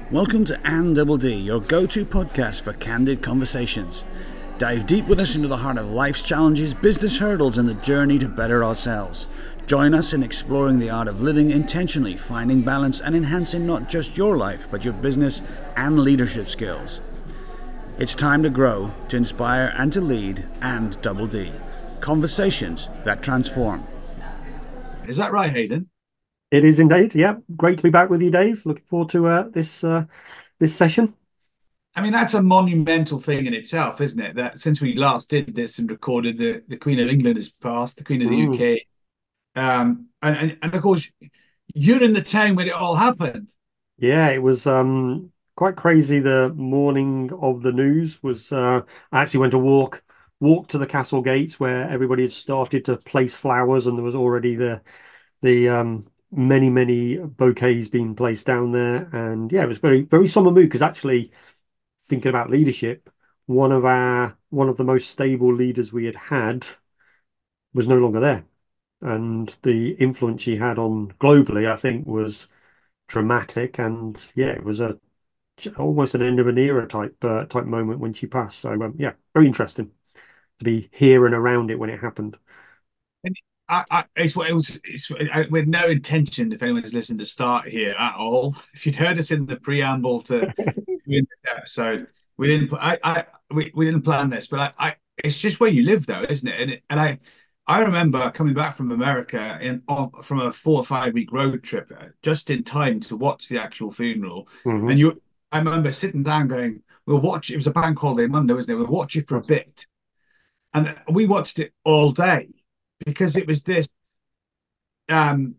Welcome to Ann Double D, your go-to podcast for candid conversations. Dive deep with us into the heart of life's challenges, business hurdles, and the journey to better ourselves. Join us in exploring the art of living intentionally, finding balance, and enhancing not just your life, but your business and leadership skills. It's time to grow, to inspire, and to lead, and Double D. Conversations that transform. Is that right, Hayden? It is indeed. Yeah, great to be back with you, Dave. Looking forward to this session. I mean, that's a monumental thing in itself, isn't it? That since we last did this and recorded, the Queen of England has passed, the Queen of the Mm. UK. And of course, you're in the town when it all happened. Yeah, it was quite crazy. The morning of the news was I actually went to walk to the castle gates where everybody had started to place flowers, and there was already the many bouquets being placed down there. And yeah, it was very somber mood because actually thinking about leadership, one of the most stable leaders we had was no longer there. And the influence she had on globally, I think, was dramatic. And yeah, it was a almost an end of an era type moment when she passed. So yeah, very interesting to be here and around it when it happened. And it's what it was. With no intention, if anyone's listened to start here at all, if you'd heard us in the preamble to the episode, we didn't. We didn't plan this, but it's just where you live, though, isn't it? I remember coming back from America from a 4 or 5 week road trip, just in time to watch the actual funeral. And Hmm. I remember sitting down going, "We'll watch." It was a bank holiday Monday, wasn't it? We'll watch it for a bit, and we watched it all day because it was this, um,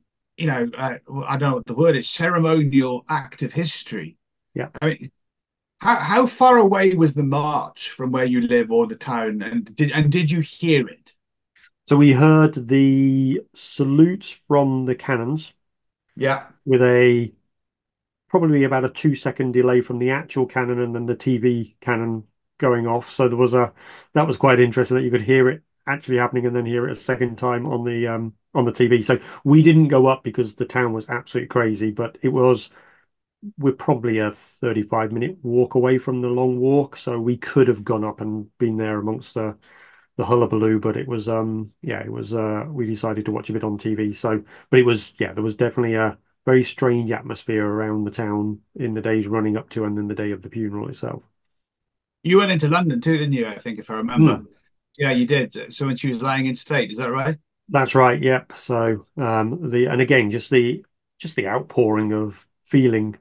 I don't know what the word is, ceremonial act of history. Yeah. I mean, how far away was the march from where you live or the town, and did you hear it? So we heard the salute from the cannons Yeah. with a probably about a 2 second delay from the actual cannon and then the TV cannon going off. So that was quite interesting that you could hear it actually happening and then hear it a second time on the TV. So we didn't go up because the town was absolutely crazy, but we're probably a 35-minute walk away from the long walk. So we could have gone up and been there amongst the hullabaloo, but it was yeah, it was we decided to watch a bit on TV. So but it was yeah, there was definitely a very strange atmosphere around the town in the days running up to and then the day of the funeral itself. You went into London too, didn't you? I think, if I remember. Hmm. Yeah, you did. So when she was lying in state, is that right? That's right, yep. So the and again just the outpouring of feeling.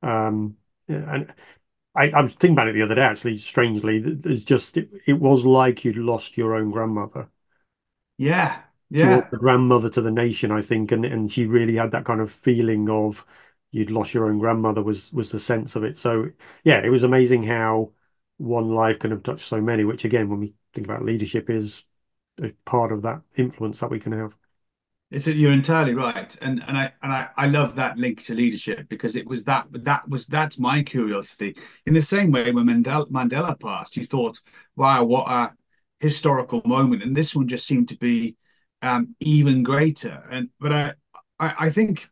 And I was thinking about it the other day actually, strangely. It was like you'd lost your own grandmother. Yeah, She was yeah. the grandmother to the nation, I think, and she really had that kind of feeling of you'd lost your own grandmother was the sense of it. So yeah, it was amazing how one life can have touched so many, which again, when we think about leadership, is a part of that influence that we can have. You're entirely right, and I love that link to leadership because it was that's my curiosity. In the same way, when Mandela passed, you thought, "Wow, what a historical moment!" And this one just seemed to be even greater. I think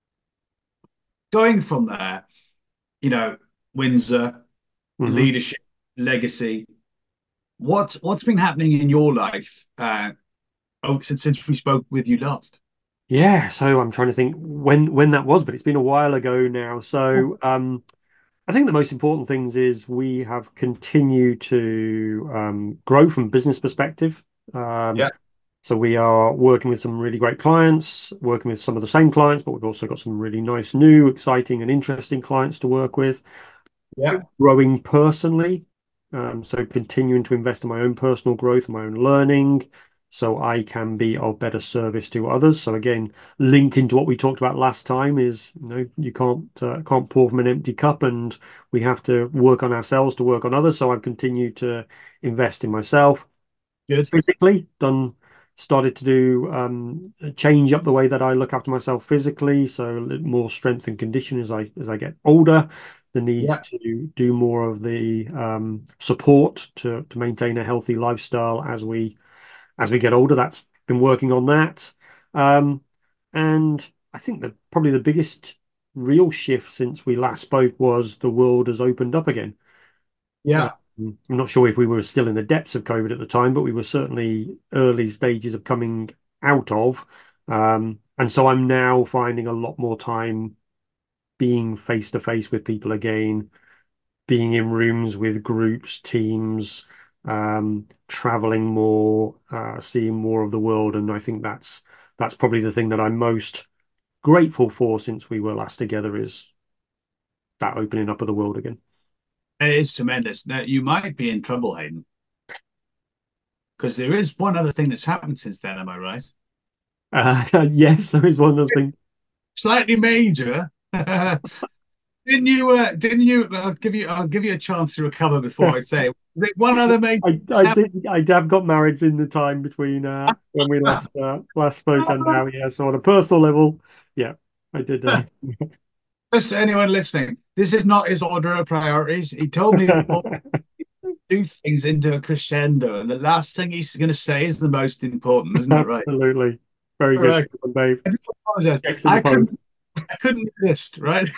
going from there, you know, Windsor, Hmm. leadership, legacy. What's been happening in your life since we spoke with you last? Yeah, so I'm trying to think when that was, but it's been a while ago now. So I think the most important things is we have continued to grow from a business perspective. Um, Yeah, So we are working with some really great clients, working with some of the same clients, but we've also got some really nice, new, exciting, and interesting clients to work with. yeah. Growing personally, so continuing to invest in my own personal growth, my own learning, so I can be of better service to others. So again, linked into what we talked about last time is, you can't pour from an empty cup, and we have to work on ourselves to work on others. So I've continued to invest in myself Good. physically, started to do change up the way that I look after myself physically, so a little more strength and condition as I get older. The need Yeah. to do more of the support to maintain a healthy lifestyle as we get older. That's been working on that. Um, and I think that probably the biggest real shift since we last spoke was the world has opened up again. Yeah. I'm not sure if we were still in the depths of COVID at the time, but we were certainly early stages of coming out of. And so I'm now finding a lot more time being face to face with people again, being in rooms with groups, teams, traveling more, seeing more of the world. And I think that's probably the thing that I'm most grateful for since we were last together is that opening up of the world again. It is tremendous. Now, you might be in trouble, Hayden, because there is one other thing that's happened since then. Am I right? Yes, there is one other thing. Slightly major. Didn't you? Didn't you? I'll give you a chance to recover before I say one other major. I have got married in the time between when we last spoke and now. Yeah, so on a personal level, yeah, I did. Just anyone listening, this is not his order of priorities. He told me to do things into a crescendo, and the last thing he's going to say is the most important, isn't that right? Absolutely, very good, Dave. I do apologize. I couldn't resist, right?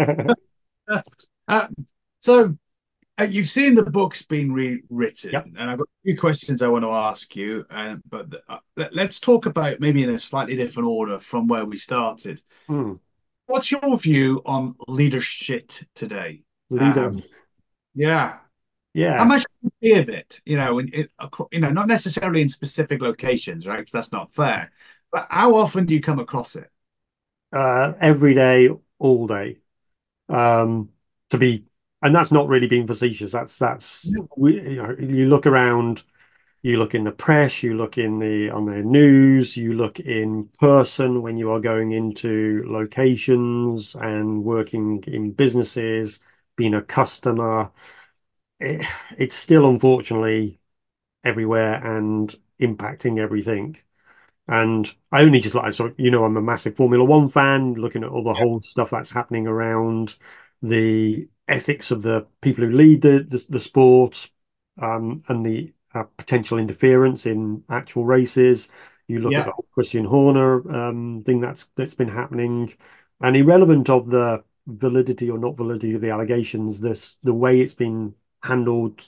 So you've seen the books being rewritten, Yep. and I've got a few questions I want to ask you. But let's talk about maybe in a slightly different order from where we started. What's your view on leadership today? Leader. Yeah. Yeah. How much do you give it? Not necessarily in specific locations, right? 'Cause that's not fair. But how often do you come across it? Every day, all day. To be, and that's not really being facetious. You look around, you look in the press, you look on the news, you look in person when you are going into locations and working in businesses, being a customer. It's still unfortunately everywhere and impacting everything. And I only just like, so I'm a massive Formula One fan, looking at all the whole stuff that's happening around the ethics of the people who lead the sports, and the potential interference in actual races. You look at the whole Christian Horner thing that's been happening, and irrelevant of the validity or not validity of the allegations, the way it's been handled,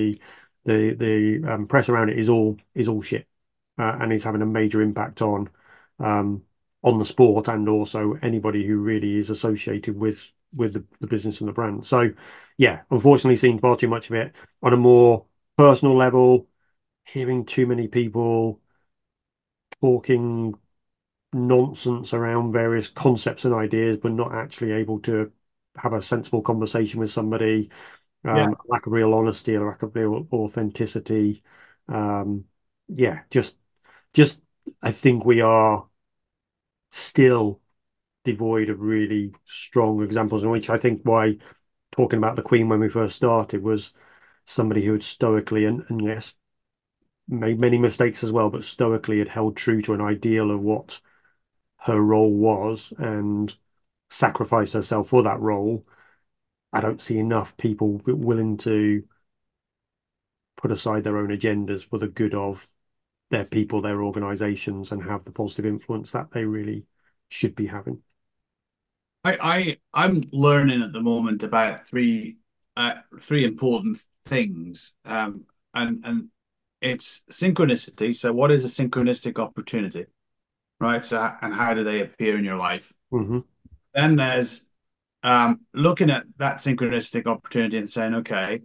the press around it is all shit, and is having a major impact on the sport and also anybody who really is associated with the business and the brand. So yeah, unfortunately seen far too much of it on a more personal level, hearing too many people talking nonsense around various concepts and ideas, but not actually able to have a sensible conversation with somebody. Lack of real honesty, a lack of real authenticity. Yeah, just I think we are still devoid of really strong examples, in which I think why talking about the Queen when we first started was somebody who had stoically and yes, made many mistakes as well, but stoically had held true to an ideal of what her role was and sacrificed herself for that role. I don't see enough people willing to put aside their own agendas for the good of their people, their organizations, and have the positive influence that they really should be having. I'm learning at the moment about three important things, and it's synchronicity. So, what is a synchronistic opportunity, right? So, and how do they appear in your life? Mm-hmm. Then there's looking at that synchronistic opportunity and saying, okay,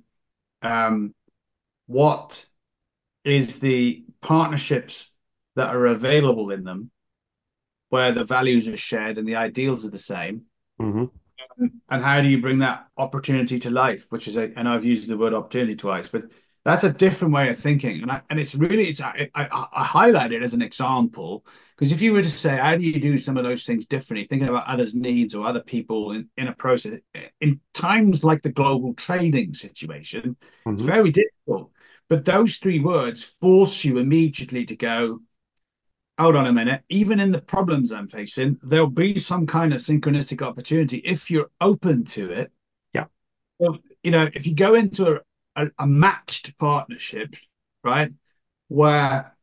what is the partnerships that are available in them where the values are shared and the ideals are the same? Mm-hmm. And how do you bring that opportunity to life? Which is, and I've used the word opportunity twice, but that's a different way of thinking. And it's really, I highlight it as an example because if you were to say, how do you do some of those things differently, thinking about others' needs or other people in a process, in times like the global trading situation, it's very difficult. But those three words force you immediately to go, hold on a minute, even in the problems I'm facing, there'll be some kind of synchronistic opportunity if you're open to it. Yeah. Well, if you go into a matched partnership, right, where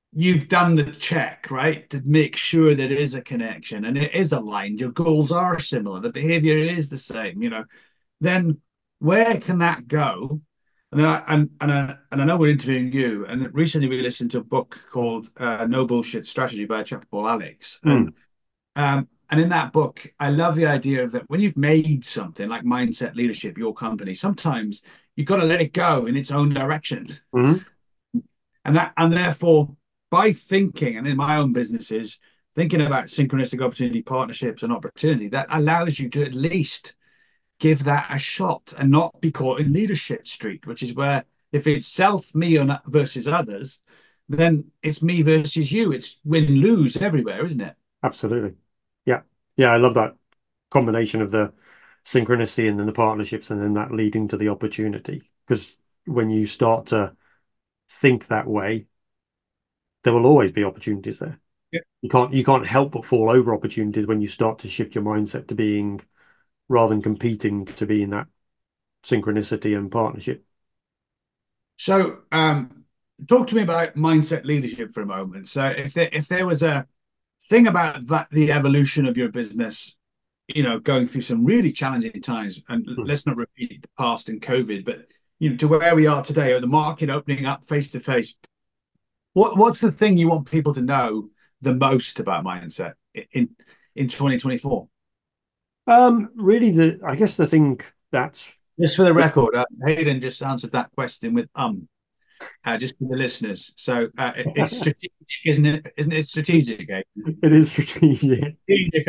you've done the check, right, to make sure there is a connection and it is aligned, your goals are similar, the behavior is the same, then where can that go? And then I know we're interviewing you, and recently we listened to a book called No Bullshit Strategy by a chap called Alex, Mm. and in that book, I love the idea of that when you've made something like mindset leadership, your company, sometimes you've got to let it go in its own direction. Mm. And therefore, by thinking, and in my own businesses, thinking about synchronistic opportunity, partnerships, and opportunity, that allows you to at least give that a shot and not be caught in leadership street, which is where if it's self, me, versus others, then it's me versus you. It's win lose everywhere, isn't it? Absolutely. Yeah. Yeah, I love that combination of the synchronicity and then the partnerships and then that leading to the opportunity. Because when you start to think that way, there will always be opportunities there. Yeah. You can't help but fall over opportunities when you start to shift your mindset to being rather than competing to be in that synchronicity and partnership. So, talk to me about mindset leadership for a moment. So, if there was a thing about that, the evolution of your business, going through some really challenging times, and Hmm. let's not repeat the past and COVID, but to where we are today, or the market opening up face to face. What's the thing you want people to know the most about mindset in 2024? Really, I guess the thing that's Just for the record, Hayden just answered that question with just for the listeners. So it's strategic, isn't it? Isn't it strategic, eh? it is strategic. Strategic.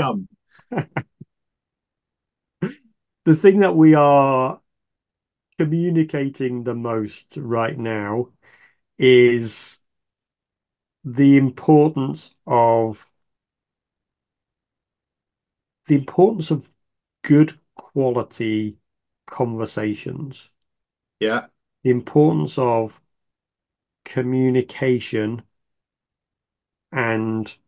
The thing that we are communicating the most right now is the importance of good quality conversations, Yeah, the importance of communication and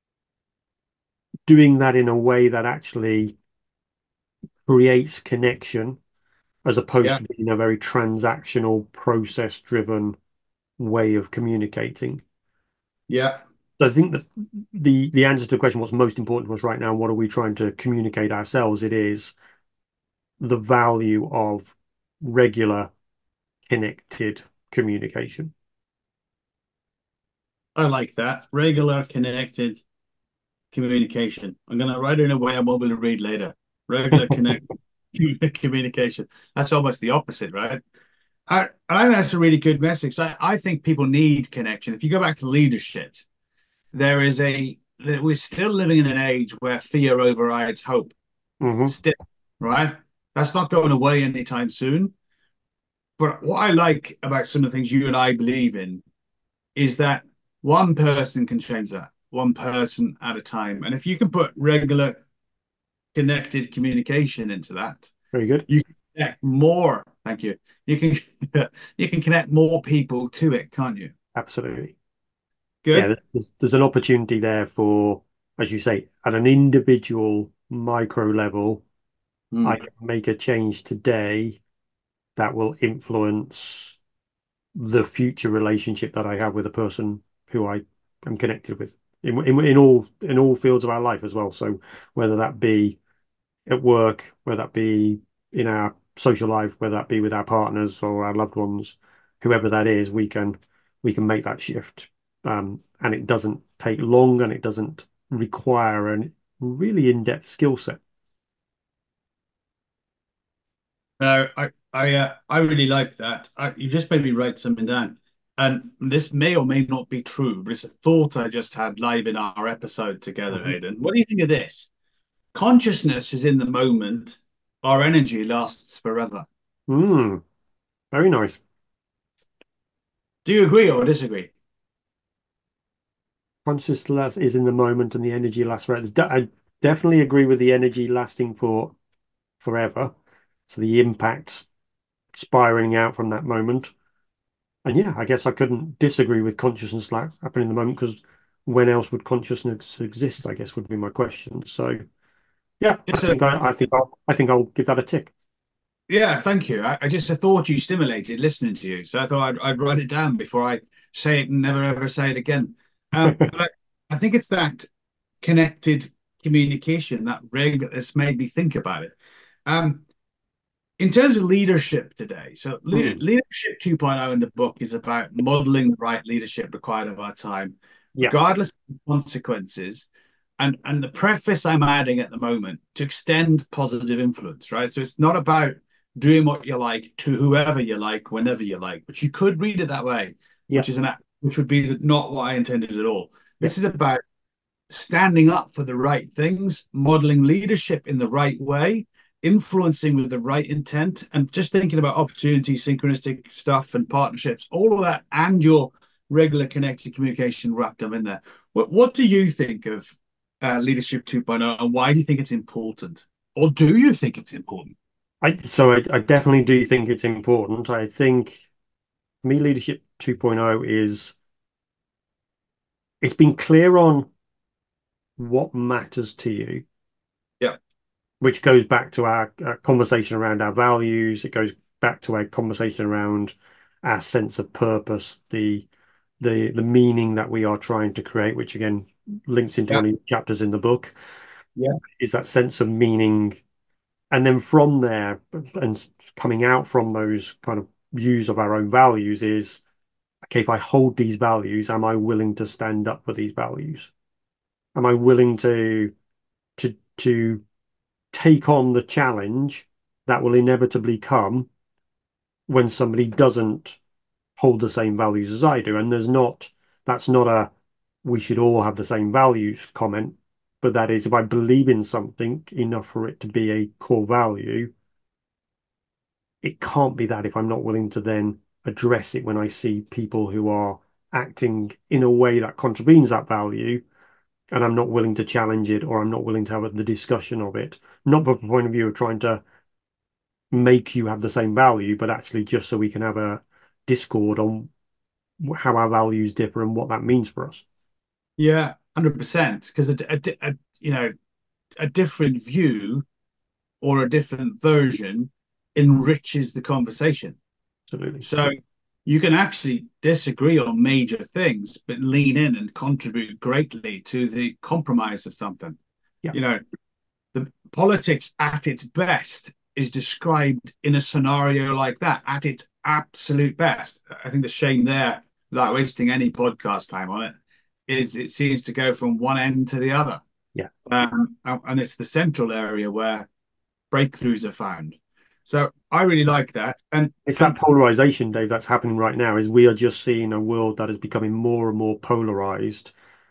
doing that in a way that actually creates connection as opposed yeah, to being a very transactional, process driven way of communicating. yeah. So I think that the answer to the question, what's most important to us right now, what are we trying to communicate ourselves? It is the value of regular connected communication. I like that. Regular connected communication. I'm going to write it in a way I'm able to read later. Regular connect communication. That's almost the opposite, right? I think that's a really good message. I think people need connection. If you go back to leadership, we're still living in an age where fear overrides hope. Hmm. Still, right? That's not going away anytime soon. But what I like about some of the things you and I believe in is that one person can change that, one person at a time. And if you can put regular connected communication into that, Very good. you can connect more. Thank you. You can you can connect more people to it, can't you? Absolutely. Yeah, Good. there's an opportunity there for, as you say, at an individual micro level, I Mm. can make a change today that will influence the future relationship that I have with a person who I am connected with in all fields of our life as well. So whether that be at work, whether that be in our social life, whether that be with our partners or our loved ones, whoever that is, we can make that shift. And it doesn't take long and it doesn't require a really in-depth skill set. No, I really like that. You just made me write something down. And this may or may not be true, but it's a thought I just had live in our episode together, Mhm. Aidan. What do you think of this? Consciousness is in the moment. Our energy lasts forever. Very nice. Do you agree or disagree? Consciousness is in the moment and the energy lasts forever. I definitely agree with the energy lasting for forever. So the impact spiraling out from that moment. And yeah, I guess I couldn't disagree with consciousness like happening in the moment because when else would consciousness exist? I guess would be my question. So yeah, I Just a think I think I'll give that a tick. Yeah, thank you. I just thought you stimulated listening to you, so I thought I'd write it down before I say it and never ever say it again. And I think it's that connected communication that's made me think about it. Um, in terms of leadership today, so Leadership 2.0 in the book is about modeling the right leadership required of our time, Yeah. regardless of the consequences. And the preface I'm adding at the moment to extend positive influence, right? So it's not about doing what you like to whoever you like, whenever you like, but you could read it that way, Yeah. which would be not what I intended at all. Yeah. This is about standing up for the right things, modeling leadership in the right way, influencing with the right intent, and just thinking about opportunities, synchronistic stuff, and partnerships, all of that, and your regular connected communication wrapped up in there. What do you think of Leadership 2.0, and why do you think it's important? Or do you think it's important? I definitely do think it's important. I think for me, Leadership 2.0 is it's been clear on what matters to you, Yeah. which goes back to our conversation around our values. It goes back to a conversation around our sense of purpose, the meaning that we are trying to create, which again links into Yeah. one of the chapters in the book. Yeah. Is that sense of meaning. And then from there, and coming out from those kind of views of our own values is, okay, if I hold these values, am I willing to stand up for these values? Am I willing to take on the challenge that will inevitably come when somebody doesn't hold the same values as I do? And that's not a we should all have the same values comment, but that is if I believe in something enough for it to be a core value, it can't be that if I'm not willing to then address it when I see people who are acting in a way that contravenes that value, and I'm not willing to challenge it, or I'm not willing to have the discussion of it, not from the point of view of trying to make you have the same value, but actually just so we can have a discord on how our values differ and what that means for us. Yeah, 100%. Because a different view or a different version enriches the conversation. Absolutely. So you can actually disagree on major things, but lean in and contribute greatly to the compromise of something. Yeah. The politics at its best is described in a scenario like that, at its absolute best. I think the shame there, without wasting any podcast time on it, is it seems to go from one end to the other. Yeah. And it's the central area where breakthroughs are found. So I really like that. And it's that polarization, Dave, that's happening right now. Is we are just seeing a world that is becoming more and more polarized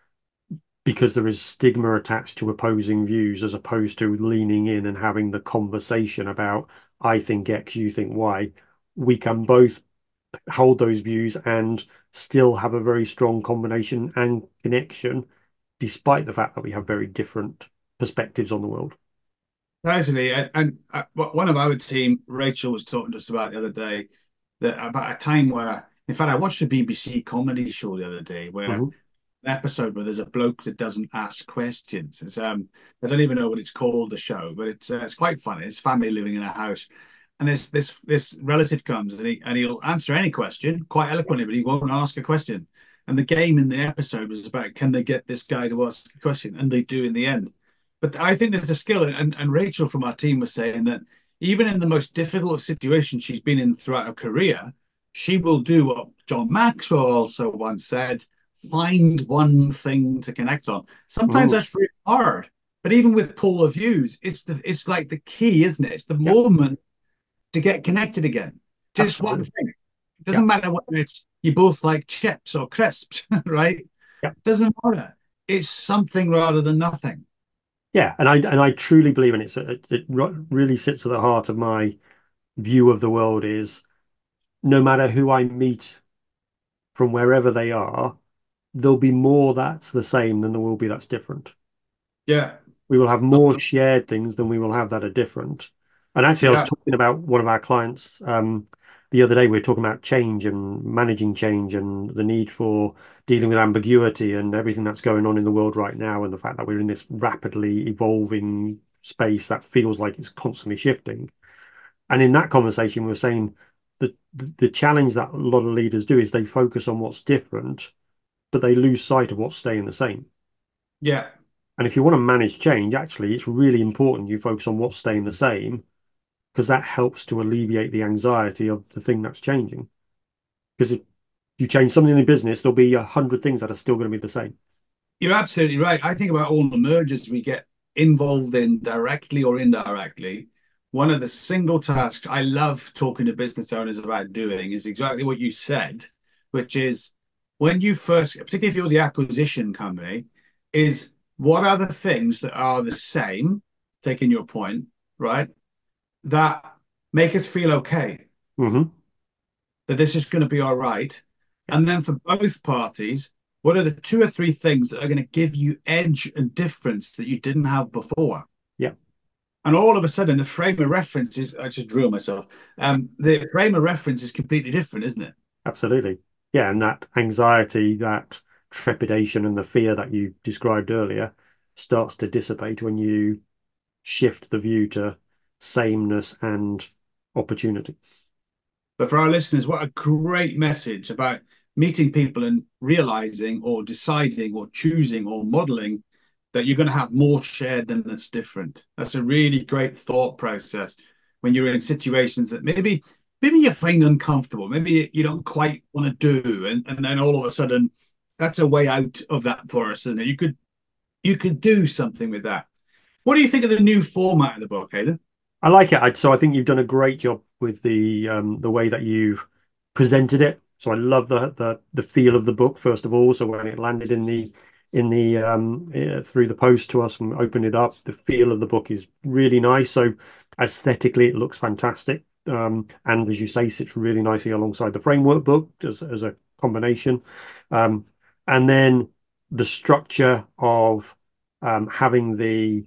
because there is stigma attached to opposing views as opposed to leaning in and having the conversation about, I think X, you think Y. We can both hold those views and still have a very strong combination and connection, despite the fact that we have very different perspectives on the world. Totally. And one of our team, Rachel, was talking to us about the other day that about a time where, in fact, I watched a BBC comedy show the other day where an episode where there's a bloke that doesn't ask questions. It's I don't even know what it's called, the show, but it's quite funny. It's family living in a house, and this relative comes and he'll answer any question quite eloquently, but he won't ask a question. And the game in the episode was about, can they get this guy to ask a question, and they do in the end. But I think there's a skill, and Rachel from our team was saying that even in the most difficult situation she's been in throughout her career, she will do what John Maxwell also once said: find one thing to connect on. Sometimes that's really hard, but even with polar views, it's like the key, isn't it? It's the moment to get connected again. Just one thing. It doesn't matter whether it's you both like chips or crisps, right? It doesn't matter. It's something rather than nothing. Yeah, and I truly believe in it. It really sits at the heart of my view of the world is no matter who I meet from wherever they are, there'll be more that's the same than there will be that's different. Yeah. We will have more shared things than we will have that are different. And actually, I was talking about one of our clients the other day. We were talking about change and managing change and the need for dealing with ambiguity and everything that's going on in the world right now, and the fact that we're in this rapidly evolving space that feels like it's constantly shifting. And in that conversation, we were saying the challenge that a lot of leaders do is they focus on what's different, but they lose sight of what's staying the same. Yeah. And if you want to manage change, actually, it's really important you focus on what's staying the same because that helps to alleviate the anxiety of the thing that's changing. Because if you change something in the business, there'll be 100 things that are still going to be the same. You're absolutely right. I think about all the mergers we get involved in directly or indirectly. One of the single tasks I love talking to business owners about doing is exactly what you said, which is when you first, particularly if you're the acquisition company, is what are the things that are the same, taking your point, right, that make us feel okay, Mm-hmm. that this is going to be all right. Yeah. And then for both parties, what are the two or three things that are going to give you edge and difference that you didn't have before? Yeah. And all of a sudden, the frame of reference is, I just drew myself. The frame of reference is completely different, isn't it? Absolutely. Yeah. And that anxiety, that trepidation, and the fear that you described earlier starts to dissipate when you shift the view to sameness and opportunity. But for our listeners, what a great message about meeting people and realizing or deciding or choosing or modeling that you're going to have more shared than that's different. That's a really great thought process when you're in situations that maybe you find uncomfortable, maybe you don't quite want to do, and then all of a sudden that's a way out of that for us, isn't it? You could do something with that. What do you think of the new format of the book, Aidan? I like it. So I think you've done a great job with the way that you've presented it. So I love the feel of the book, first of all. So when it landed in the through the post to us and opened it up, the feel of the book is really nice. So aesthetically, it looks fantastic. And as you say, sits really nicely alongside the framework book as a combination. And then the structure of having the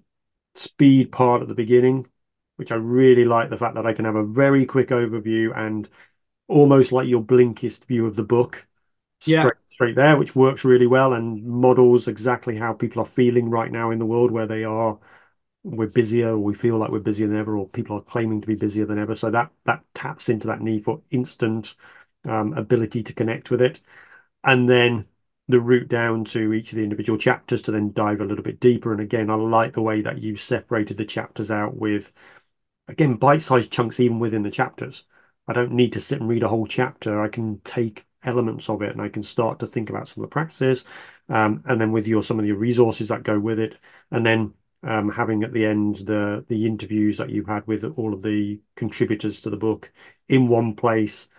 speed part at the beginning, which I really like the fact that I can have a very quick overview and almost like your Blinkist view of the book Yeah. straight there, which works really well and models exactly how people are feeling right now in the world where they are. We're busier, we feel like we're busier than ever, or people are claiming to be busier than ever. So that taps into that need for instant ability to connect with it. And then the route down to each of the individual chapters to then dive a little bit deeper. And again, I like the way that you separated the chapters out with, again, bite-sized chunks even within the chapters. I don't need to sit and read a whole chapter. I can take elements of it and I can start to think about some of the practices, and then with some of your resources that go with it, and then having at the end the interviews that you've had with all of the contributors to the book in one place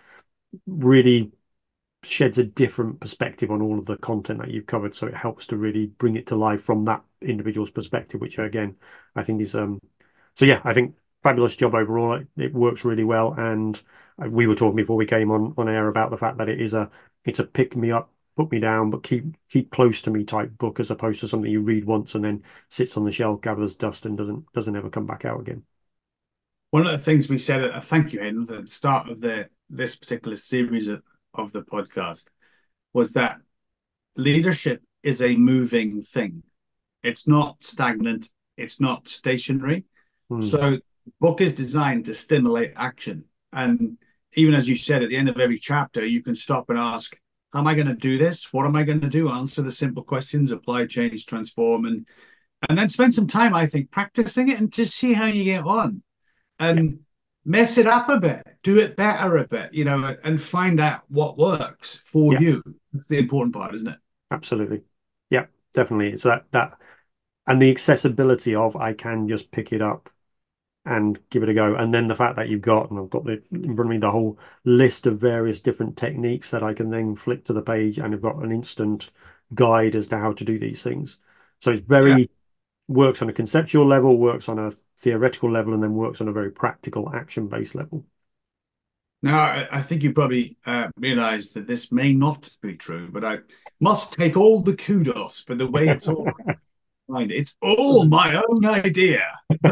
really sheds a different perspective on all of the content that you've covered. So it helps to really bring it to life from that individual's perspective, which again, I think is so yeah, I think fabulous job overall. It works really well. And we were talking before we came on air about the fact that it's a pick me up, put me down, but keep close to me type book, as opposed to something you read once and then sits on the shelf, gathers dust, and doesn't ever come back out again. One of the things we said at thank you, Aidan, at the start of this particular series of the podcast was that leadership is a moving thing. It's not stagnant. It's not stationary. So the book is designed to stimulate action. And even as you said, at the end of every chapter, you can stop and ask, how am I going to do this? What am I going to do? Answer the simple questions, apply, change, transform, and then spend some time, I think, practicing it and just see how you get on. And mess it up a bit, do it better a bit, and find out what works for you. That's the important part, isn't it? Absolutely. Yeah, definitely. It's that and the accessibility of I can just pick it up and give it a go. And then the fact that you've got, and I've got in front of me the whole list of various different techniques that I can then flick to the page, and I've got an instant guide as to how to do these things. So it's very works on a conceptual level, works on a theoretical level, and then works on a very practical action-based level. Now, I think you probably realize that this may not be true, but I must take all the kudos for the way it's all designed. It's all my own idea.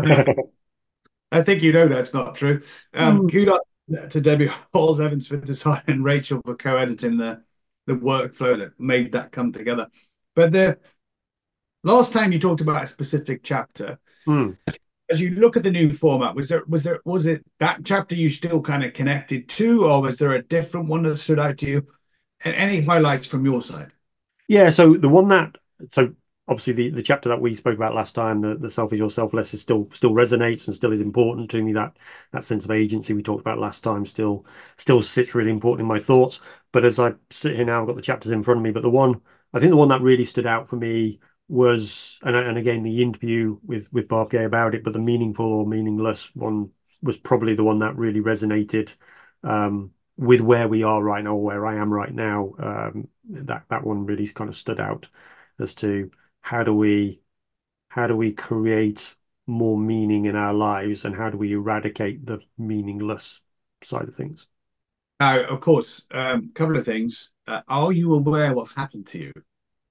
I think that's not true. Kudos to Debbie Halls Evans for design and Rachel for co-editing the workflow that made that come together. But the last time you talked about a specific chapter, as you look at the new format, was it that chapter you still kind of connected to, or was there a different one that stood out to you? And any highlights from your side? Yeah, so the one that so obviously the chapter that we spoke about last time, the selfish or selfless, is still resonates and still is important to me. That sense of agency we talked about last time still sits really important in my thoughts. But as I sit here now, I've got the chapters in front of me. But I think the one that really stood out for me was, and again the interview with Bob Gay about it, but the meaningful or meaningless one was probably the one that really resonated. With where we are right now, or where I am right now, that one really kind of stood out as to how do we create more meaning in our lives, and how do we eradicate the meaningless side of things. Now, of course, couple of things. Are you aware what's happened to you?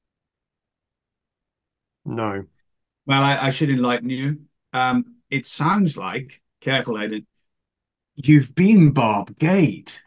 No. Well, I should enlighten you. It sounds like, careful, Aidan, you've been Bob Gate.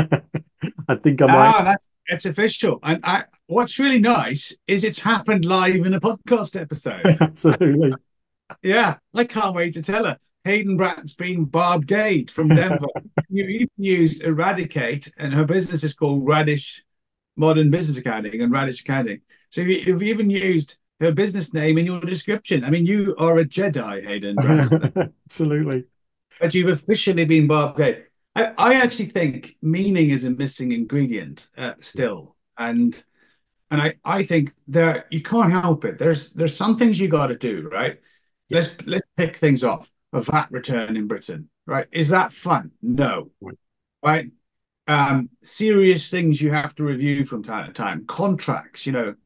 I think I might. That's official. And what's really nice is it's happened live in a podcast episode. Absolutely. Yeah, I can't wait to tell her. Hayden Bratt's been Bob Gate from Denver. You've even used Eradicate, and her business is called Radish Modern Business Accounting and Radish Accounting. So you've even used her business name in your description. I mean, you are a Jedi, Hayden Bratt. Absolutely. But you've officially been Bob Gate. I actually think meaning is a missing ingredient still, and I think there you can't help it. There's some things you got to do, right? Yeah. Let's pick things off. A VAT return in Britain, right? Is that fun? No, right? Serious things you have to review from time to time. Contracts,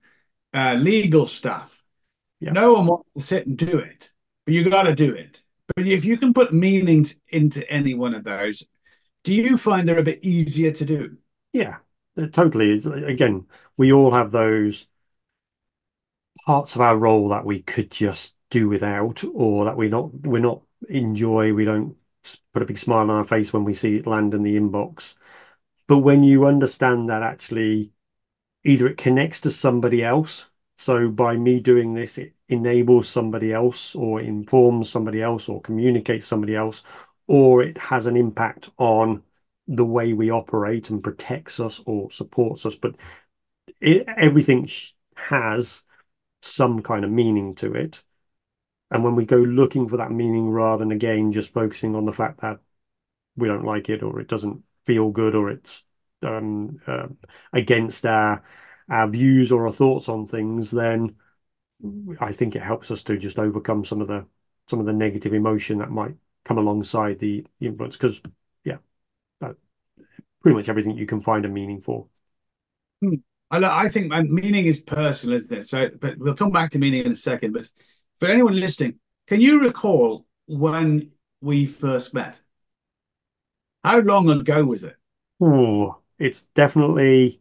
legal stuff. Yeah. No one wants to sit and do it, but you got to do it. But if you can put meanings into any one of those, do you find they're a bit easier to do? Yeah, it totally is. Again, we all have those parts of our role that we could just do without, or that we're not enjoy. We don't put a big smile on our face when we see it land in the inbox. But when you understand that actually either it connects to somebody else, so by me doing this, it enables somebody else, or informs somebody else, or communicates somebody else, or it has an impact on the way we operate and protects us or supports us. But everything has some kind of meaning to it. And when we go looking for that meaning, rather than again just focusing on the fact that we don't like it, or it doesn't feel good, or it's um, uh, against our views or our thoughts on things, then I think it helps us to just overcome some of the negative emotion that might come alongside the influence. Because yeah, that, pretty much everything you can find a meaning for. Hmm. I think meaning is personal, isn't it? So, but we'll come back to meaning in a second. But for anyone listening, can you recall when we first met? How long ago was it? Oh, it's definitely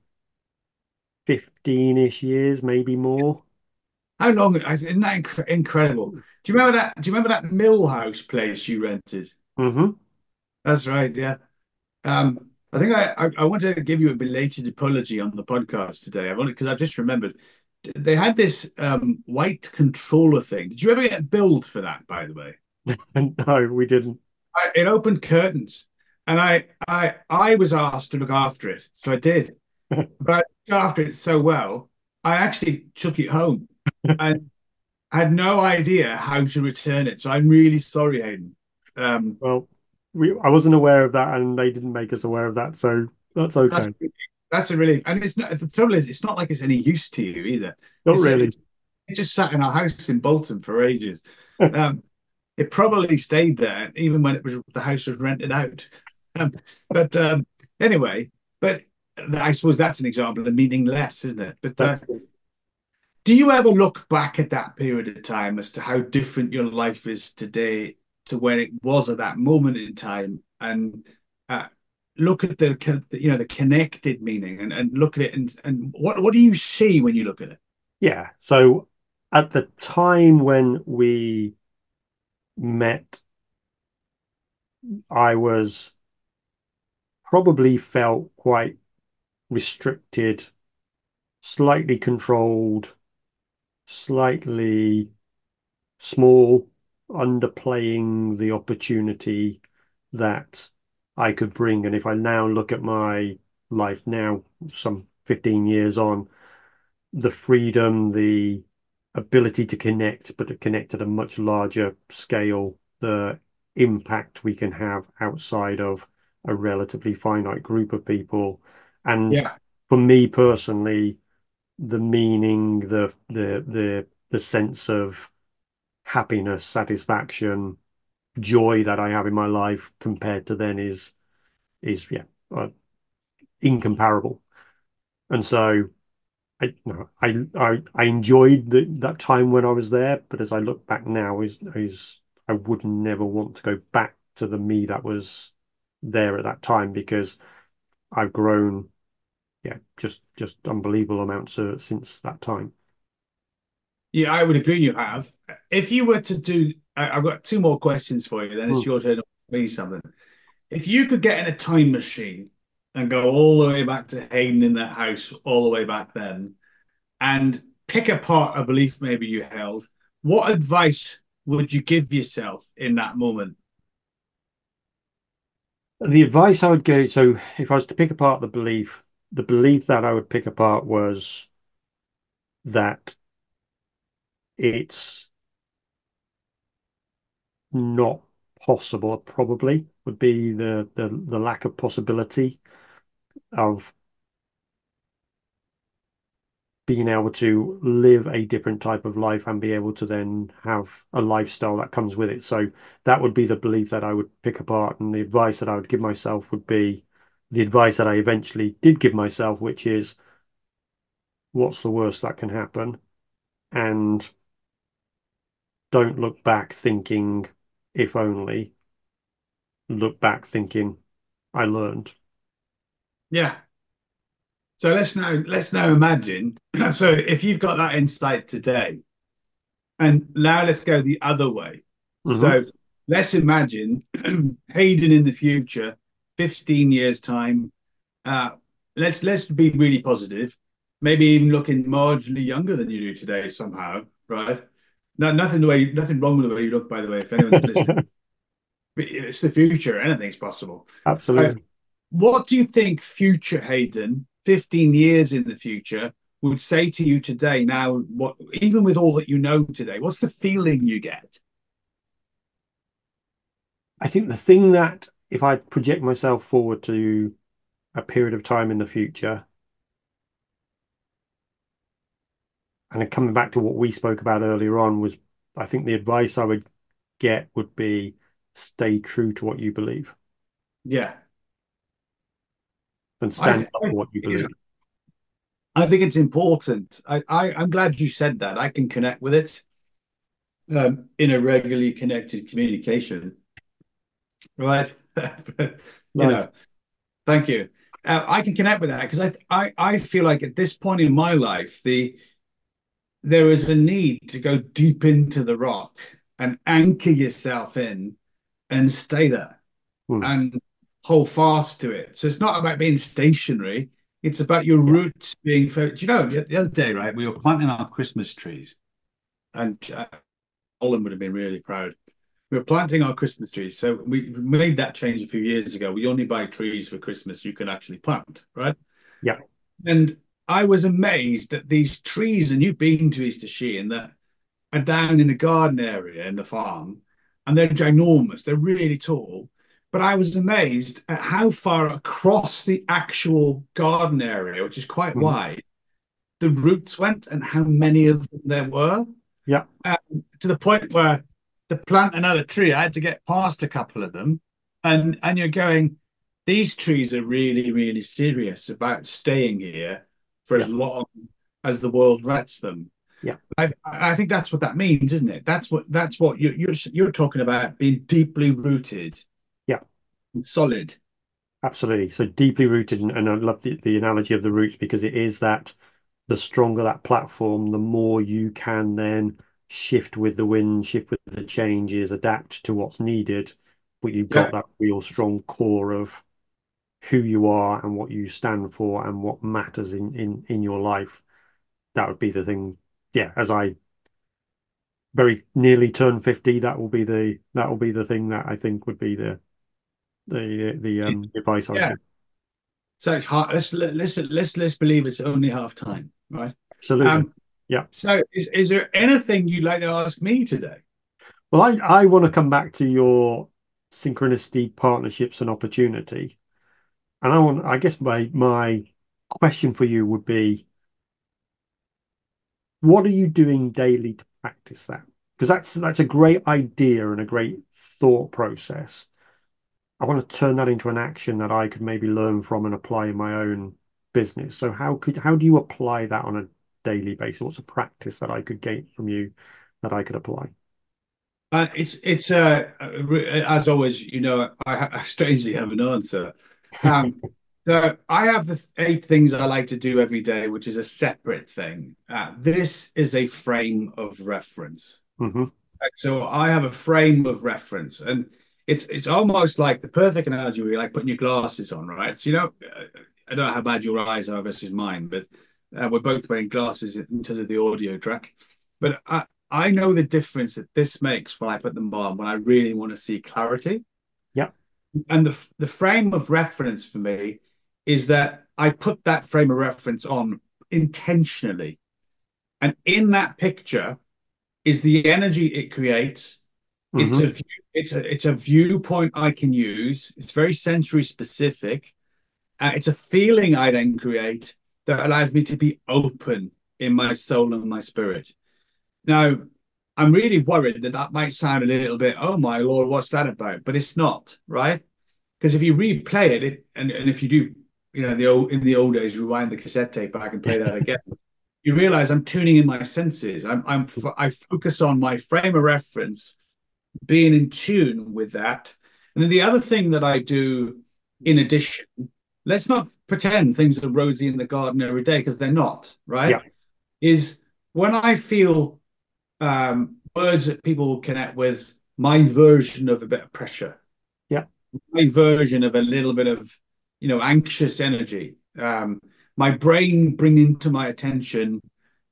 15-ish years, maybe more. How long? Isn't that incredible? Do you remember that? Do you remember that Mill House place you rented? Hmm. That's right. Yeah. I think I want to give you a belated apology on the podcast today. I've only because I've just remembered they had this white controller thing. Did you ever get billed for that, by the way? No, we didn't. It opened curtains, and I was asked to look after it, so I did. But I looked after it so well, I actually took it home and had no idea how to return it. So I'm really sorry, Hayden. Um, Well, I wasn't aware of that, and they didn't make us aware of that, so that's that's okay. that's a really, and it's not, the trouble is it's not like it's any use to you either. Not It's really. it just sat in our house in Bolton for ages. Um, it probably stayed there even when the house was rented out. Um, but anyway, but I suppose that's an example of meaningless, isn't it? But That's do you ever look back at that period of time as to how different your life is today to where it was at that moment in time, and uh, look at the connected meaning, and look at it, and what do you see when you look at it? yeah. So at the time when we met, I was probably felt quite restricted, slightly controlled, slightly small, underplaying the opportunity that I could bring. And if I now look at my life now, some 15 years on, the freedom, the ability to connect, but to connect at a much larger scale, the impact we can have outside of a relatively finite group of people. And Yeah. for me personally, the meaning, the sense of happiness, satisfaction, joy that I have in my life compared to then is yeah, incomparable. And so I enjoyed that time when I was there, but as I look back now, is I would never want to go back to the me that was there at that time because I've grown, yeah, just unbelievable amounts since that time. Yeah, I would agree you have. If you were to do, I've got two more questions for you, then Hmm. it's your turn to ask me something. If you could get in a time machine and go all the way back to Hayden in that house, all the way back then, and pick apart a belief maybe you held, what advice would you give yourself in that moment? The advice I would go, so if I was to pick apart the belief that I would pick apart was that it's not possible, probably would be the lack of possibility of being able to live a different type of life and be able to then have a lifestyle that comes with it. So that would be the belief that I would pick apart. And the advice that I would give myself would be the advice that I eventually did give myself, which is what's the worst that can happen? And don't look back thinking, if only, look back thinking, I learned. Yeah. So let's now imagine. So if you've got that insight today, and now let's go the other way. Hmm. So let's imagine Hayden in the future, 15 years time. Uh, let's be really positive. Maybe even looking marginally younger than you do today somehow, right? No, nothing wrong with the way you look, by the way. If anyone's listening, it's the future. Anything's possible. So, Absolutely. what do you think future Hayden, 15 years in the future, would say to you today? Now, what even with all that you know today, what's the feeling you get? I think the thing that if I project myself forward to a period of time in the future, and then coming back to what we spoke about earlier on, was I think the advice I would get would be stay true to what you believe Yeah, and I, stand th- up I for what you yeah, believe. I think it's important. I'm glad you said that. I can connect with it in a regularly connected communication, right? You Nice. know, thank you. I can connect with that because I feel like at this point in my life, there is a need to go deep into the rock and anchor yourself in and stay there Hmm. and hold fast to it. So it's not about being stationary. It's about your Yeah. roots being. Do you know the other day, right? We were planting our Christmas trees, and Olin would have been really proud. We were planting our Christmas trees. So we made that change a few years ago. We only buy trees for Christmas you can actually plant, right? Yeah. And I was amazed at these trees, and you've been to Easter Sheen that are down in the garden area in the farm, and they're ginormous. They're really tall. But I was amazed at how far across the actual garden area, which is quite Mhm. wide, the roots went and how many of them there were. Yeah. To the point where to plant another tree, I had to get past a couple of them, and you're going, these trees are really, really serious about staying here for Yeah. as long as the world lets them. Yeah. I think that's what that means, isn't it? That's what you're talking about being deeply rooted Yeah. and solid. Absolutely. So deeply rooted, and I love the analogy of the roots because it is that the stronger that platform, the more you can then shift with the wind, shift with the changes, adapt to what's needed. But you've got Yeah, that real strong core of who you are and what you stand for and what matters in your life. That would be the thing. Yeah, as I very nearly turn 50, that will be the thing that I think would be the advice I would Yeah. give. So it's hard. Let's believe it's only half time, right? Absolutely. Um, Yeah. so is there anything you'd like to ask me today? Well, I want to come back to your synchronicity, partnerships, and opportunity. And I guess my question for you would be, what are you doing daily to practice that? Because that's a great idea and a great thought process. I want to turn that into an action that I could maybe learn from and apply in my own business. So how do you apply that on a daily basis? What's a practice that I could gain from you that I could apply? As always, I strangely have an answer. Um, so I have the 8 things I like to do every day, which is a separate thing. This is a frame of reference. Hmm. So I have a frame of reference, and it's almost like the perfect analogy would be like putting your glasses on, right? So I don't know how bad your eyes are versus mine, but we're both wearing glasses in terms of the audio track. But I know the difference that this makes when I put them on when I really want to see clarity. Yeah. And the frame of reference for me is that I put that frame of reference on intentionally, and in that picture is the energy it creates. It's Hmm. a view, it's a viewpoint I can use. It's very sensory specific. It's a feeling I then create that allows me to be open in my soul and my spirit. Now, I'm really worried that that might sound a little bit, oh my Lord, what's that about? But it's not, right? Because if you replay and if you do, in the old days, rewind the cassette tape back and play that again, you realize I'm tuning in my senses. I focus on my frame of reference, being in tune with that. And then the other thing that I do in addition, let's not pretend things are rosy in the garden every day because they're not, Yeah. right? Is when I feel words that people will connect with, my version of a bit of pressure, Yeah. my version of a little bit of, anxious energy. My brain bringing to my attention,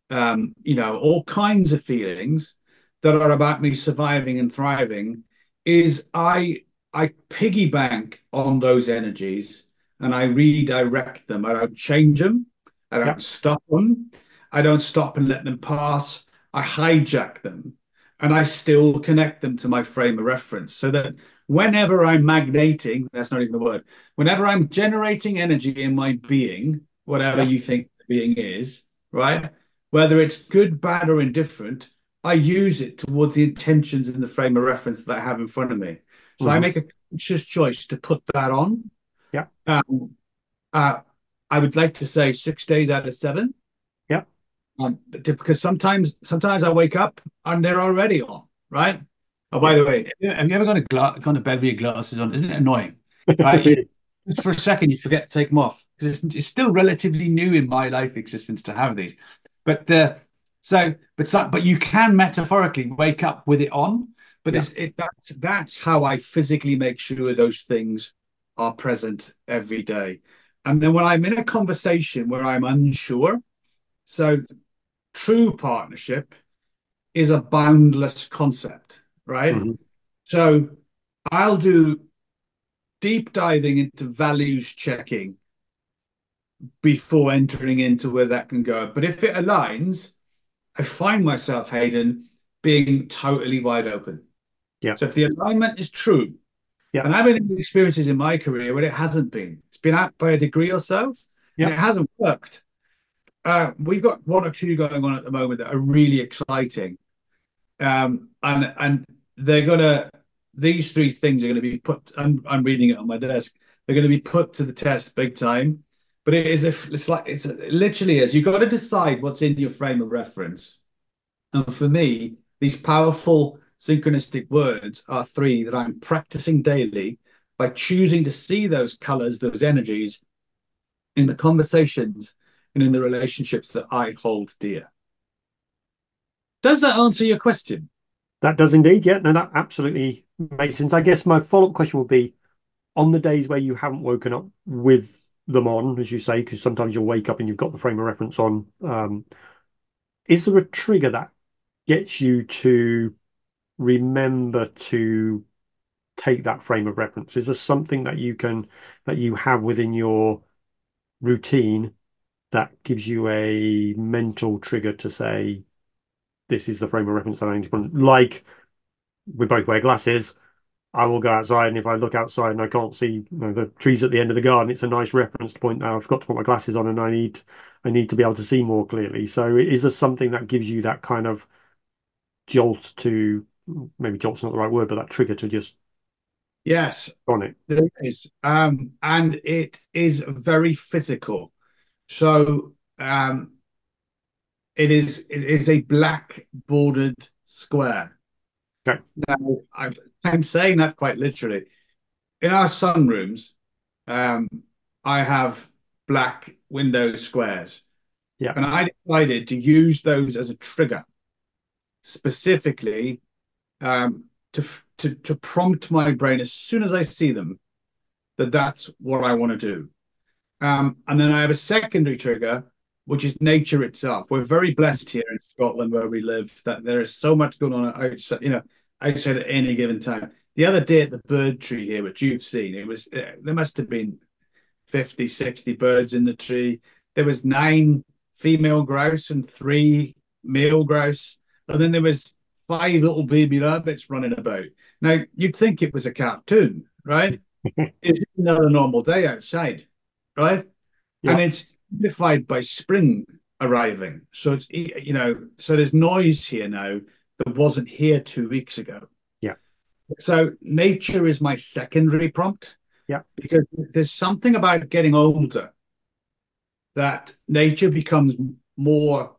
all kinds of feelings that are about me surviving and thriving. Is I piggy bank on those energies and I redirect them. I don't change them. I Yeah. don't stop them. I don't stop and let them pass. I hijack them and I still connect them to my frame of reference so that whenever I'm magnating, that's not even the word, whenever I'm generating energy in my being, whatever Yeah. you think the being is, right? Whether it's good, bad, or indifferent, I use it towards the intentions in the frame of reference that I have in front of me. So I Hmm. make a conscious choice to put that on. Yeah. Um, uh, I would like to say 6 days out of 7. Yeah. Because sometimes I wake up and they're already on, right? Oh, by Yeah. the way, have you ever gone to bed with your glasses on? Isn't it annoying? Right? Just for a second, you forget to take them off because it's still relatively new in my life existence to have these. But but you can metaphorically wake up with it on. But Yeah. that's how I physically make sure those things are present every day. And then when I'm in a conversation where I'm unsure, so true partnership is a boundless concept, right? Hmm. So I'll do deep diving into values checking before entering into where that can go. But if it aligns, I find myself, Hayden, being totally wide open. Yeah. So if the alignment is true, Yeah. and I've been in experiences in my career where it hasn't been, it's been out by a degree or so, and Yeah. it hasn't worked. We've got one or two going on at the moment that are really exciting. And they're gonna these 3 things are going to be put. I'm reading it on my desk. They're going to be put to the test big time. But it's literally as you got to decide what's in your frame of reference. And for me, these powerful synchronistic words are 3 that I'm practicing daily by choosing to see those colors, those energies in the conversations and in the relationships that I hold dear. Does that answer your question? That does indeed. Yeah. No, that absolutely makes sense. I guess my follow-up question would be on the days where you haven't woken up with them on, as you say, because sometimes you'll wake up and you've got the frame of reference on. Is there a trigger that gets you to remember to take that frame of reference? Is there something that you have within your routine that gives you a mental trigger to say, this is the frame of reference that I need to put? Like, we both wear glasses. I will go outside, and if I look outside and I can't see, the trees at the end of the garden, it's a nice reference point. Now I've got to put my glasses on, and I need to be able to see more clearly. So is there something that gives you that kind of jolt to, maybe jolt's not the right word, but that trigger to just Yes, on it? there is. And it is very physical. So it is a black bordered square. Okay. Now, I'm saying that quite literally. In our sunrooms, I have black window squares, Yeah. and I decided to use those as a trigger, specifically to prompt my brain as soon as I see them that that's what I want to do. And then I have a secondary trigger, which is nature itself. We're very blessed here in Scotland where we live that there is so much going on outside, outside at any given time. The other day at the bird tree here, which you've seen, there must have been 50, 60 birds in the tree. There was 9 female grouse and 3 male grouse. And then there was 5 little baby rabbits running about. Now, you'd think it was a cartoon, right? It's another normal day outside, right? Yeah. And it's amplified by spring arriving. So so there's noise here now that wasn't here 2 weeks ago. Yeah. So nature is my secondary prompt. Yeah. Because there's something about getting older that nature becomes more,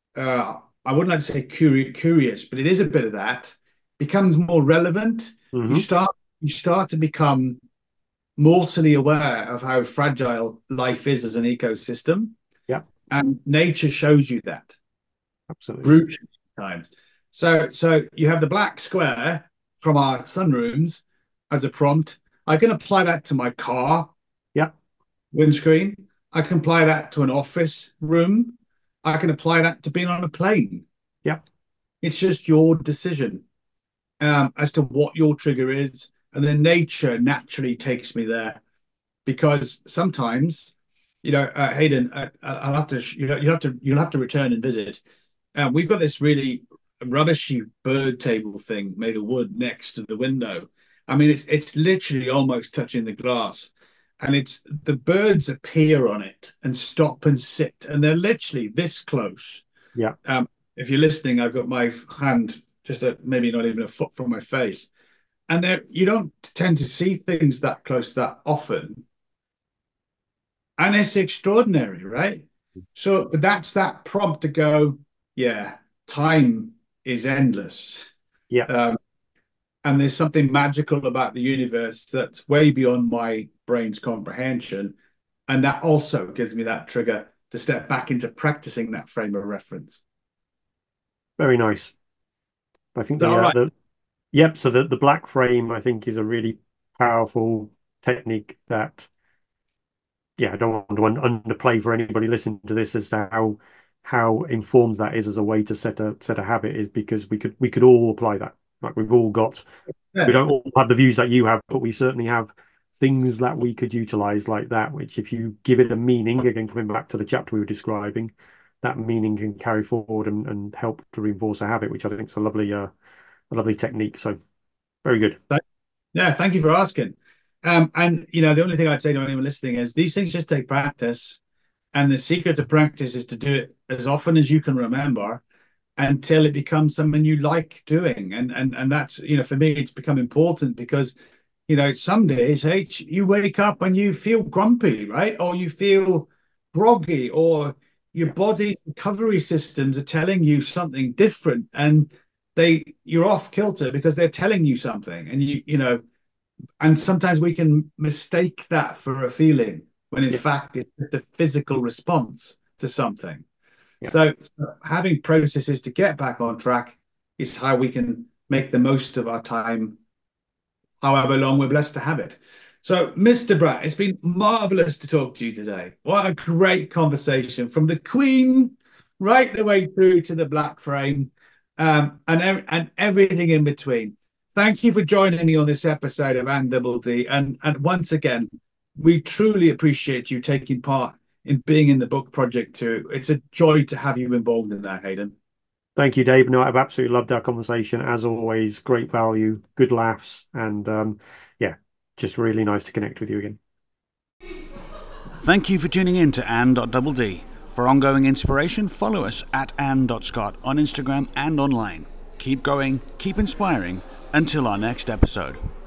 I wouldn't like to say curious, but it is a bit of that, becomes more relevant. Mm-hmm. You start to become mortally aware of how fragile life is as an ecosystem. Yeah. And nature shows you that. Absolutely. Brutally times. So you have the black square from our sunrooms as a prompt. I can apply that to my car. Yeah. Windscreen. I can apply that to an office room. I can apply that to being on a plane. Yeah. It's just your decision as to what your trigger is. And then nature naturally takes me there because sometimes, Hayden, I'll have to, you'll have to return and visit. We've got this really rubbishy bird table thing made of wood next to the window. I mean, it's literally almost touching the glass, and it's the birds appear on it and stop and sit, and they're literally this close. Yeah. If you're listening, I've got my hand just maybe not even a foot from my face. And you don't tend to see things that close that often. And it's extraordinary, right? So that's that prompt to go, yeah, time is endless. Yeah. And there's something magical about the universe that's way beyond my brain's comprehension. And that also gives me that trigger to step back into practicing that frame of reference. Very nice. I think Yep. So the black frame, I think, is a really powerful technique that, I don't want to underplay for anybody listening to this as to how informed that is as a way to set a habit, is because we could all apply that. Like we've all got, we don't all have the views that you have, but we certainly have things that we could utilize like that, which if you give it a meaning, again, coming back to the chapter we were describing, that meaning can carry forward and help to reinforce a habit, which I think is a lovely technique. So very good. Yeah, thank you for asking. And the only thing I'd say to anyone listening is these things just take practice, and the secret to practice is to do it as often as you can remember until it becomes something you like doing. And that's, for me, it's become important because, some days, hey, you wake up and you feel grumpy, right? Or you feel groggy, or your body recovery systems are telling you something different, and you're off kilter because they're telling you something, and and sometimes we can mistake that for a feeling when in fact it's the physical response to something. Yeah. So having processes to get back on track is how we can make the most of our time, however long we're blessed to have it. So, Mr. Bratt, it's been marvelous to talk to you today. What a great conversation, from the Queen right the way through to the black frame. and everything in between. Thank you for joining me on this episode of And Double D. And once again, we truly appreciate you taking part in being in the book project too. It's a joy to have you involved in that, Hayden. Thank you, Dave. No, I've absolutely loved our conversation. As always, great value, good laughs, and yeah, just really nice to connect with you again. Thank you for tuning in to Ann.Double D. For ongoing inspiration, follow us at Ann.Scott on Instagram and online. Keep going, keep inspiring. Until our next episode.